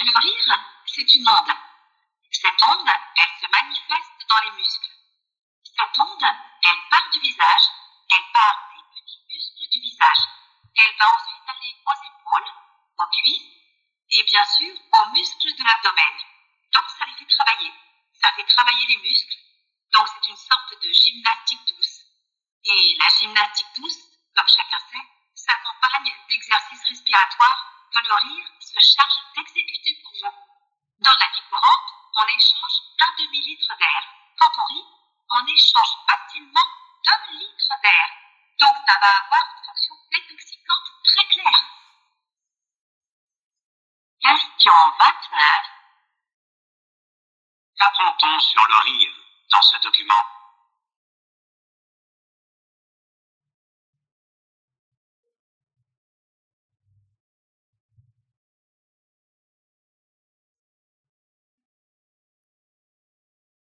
Le rire, c'est une onde. Cette onde, elle se manifeste dans les muscles. Cette onde, elle part du visage, elle part des petits muscles du visage. Elle va ensuite aller aux épaules, aux cuisses et bien sûr aux muscles de l'abdomen. Donc ça les fait travailler. Ça fait travailler les muscles. Donc c'est une sorte de gymnastique douce. Et la gymnastique douce, comme chacun sait, s'accompagne d'exercices respiratoires que le rire se charge d'exécuter pour vous. Dans la vie courante, on échange 1/2 litre d'air. Quand on rit, on échange facilement 2 litres d'air. Donc ça va avoir une fonction détoxicante très claire. Question 29. Qu'apprend-on sur le rire dans ce document?